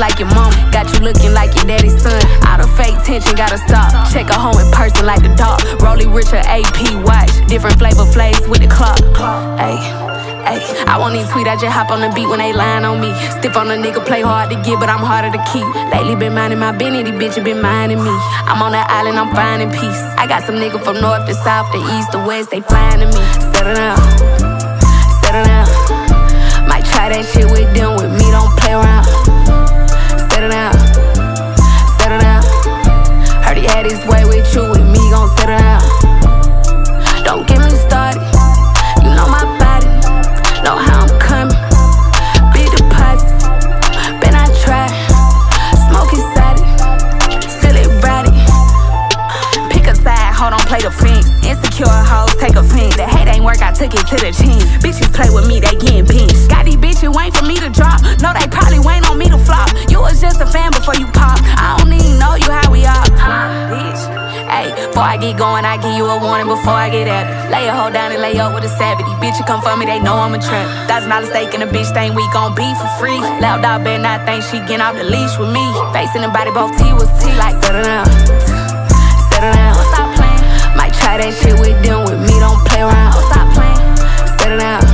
like your mom. Got you looking like your daddy's son. All the fake tension gotta stop. Check a home in person like the dog. Rollie Richard AP watch. Different flavor flays with the clock. Ayy. I won't even tweet, I just hop on the beat when they lying on me. Stiff on a nigga, play hard to get, but I'm harder to keep. Lately been minding my business, these bitches been minding me. I'm on that island, I'm finding peace. I got some niggas from north to south, to east to west, they flying to me. Settle down, settle down. Might try that shit with them, with me, don't play around. Settle down, settle down. Heard he had his way with you, with me, gon' settle down. Don't get me started, you know my body. Know how I'm coming, big deposits. Been I tried, smoking side it, still it body. Pick a side, hold on, play the fence. Insecure hoes, take offense. The hate ain't work, I took it to the chin. Bitches play with me, they getting pinched. Got these bitches waiting for me to drop. No, they probably waiting on me to flop. You was just a fan before you pop. I don't even know you how we are. Bitch, ayy, before I get going, I give you a warning before I get at it. Lay a hoe down and lay up with a savage. Bitch, you come for me, they know I'm a trap. $1,000 stake in a bitch thing, we gon' be for free. Loud dog better not think she getting off the leash with me. Facing the body, both T was T. Like, settle down, settle down. Stop playing. Might try that shit with them, with me, don't play around. Stop playing, settle down.